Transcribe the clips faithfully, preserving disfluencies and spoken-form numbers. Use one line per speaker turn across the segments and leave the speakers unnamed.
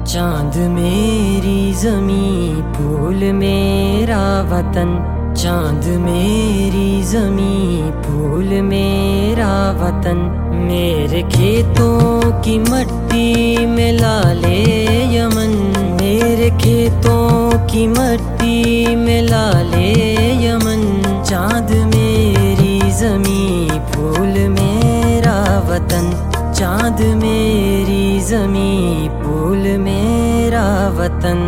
चांद मेरी ज़मीं फूल मेरा वतन, चांद मेरी ज़मीं फूल मेरा वतन। मेरे खेतों की मट्टी में लाले यमन, मेरे खेतों की मट्टी में लाले यमन। चांद मेरी ज़मीं फूल मेरा वतन, चांद मेरी ज़मीं फूल मेरा वतन।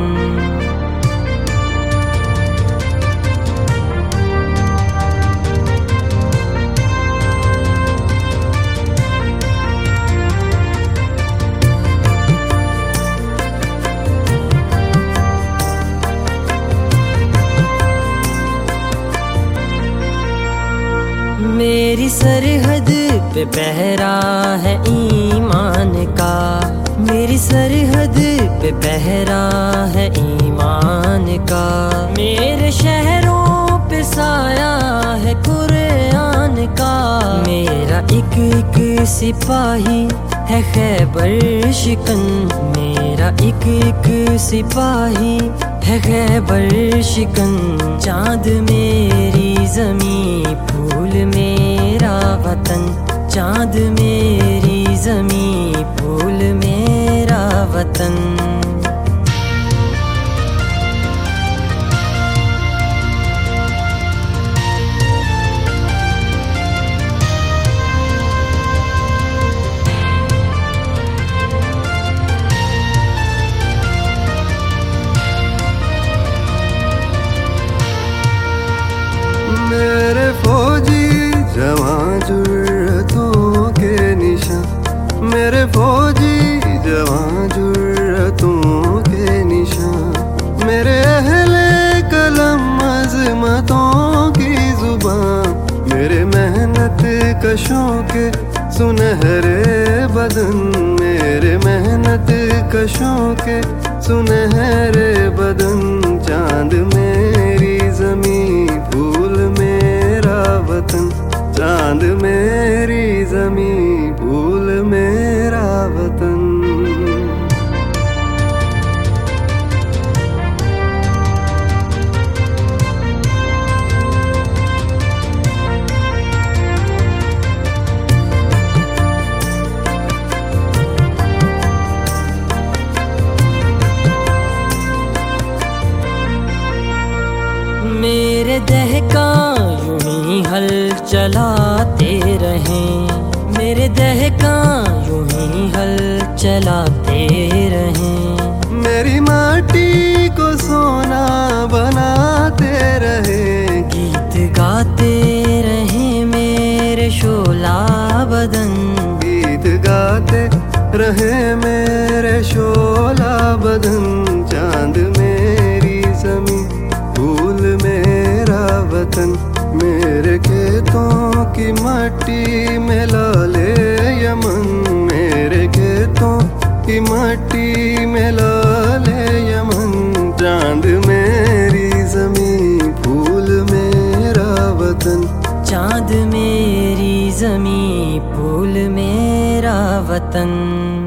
मेरी सरहद पे पहरा है ईमान का, मेरी सरहद पे पहरा है ईमान का। मेरे शहरों पे साया है कुरान का, मेरा एक एक सिपाही है खैबर शिकन, मेरा एक एक सिपाही है खैबर शिकन। चांद मेरी ज़मीं फूल मेरा वतन, चांद मेरी ज़मीं फूल मेरा वतन।
मेरे फौजी जवां जुर्रतों के निशान, मेरे फौजी जवां जुर्रतों के निशान। मेरे अहले कलम अज़मतों की जुबान, मेरे मेहनत कशों के सुनहरे बदन, मेरे मेहनत कशों के सुनहरे बदन। चांद मेरी ज़मीं फूल मेरा वतन, चांद मेरी ज़मीं फूल मेरा वतन।
मेरे दहका यूं ही हल चलाते रहें, मेरे दहका यूं ही हल चलाते रहें।
मेरी माटी को सोना बनाते रहे,
गीत गाते रहें मेरे शोला बदन,
गीत गाते रहे मेरे शोला बदन। चांद मेरी ज़मीं फूल मेरा वतन, मेरे खेतों की मट्टी में लाले यमन, मेरे खेतों की मट्टी में लाले यमन। चांद मेरी ज़मीं फूल मेरा वतन,
चांद मेरी ज़मीं फूल मेरा वतन।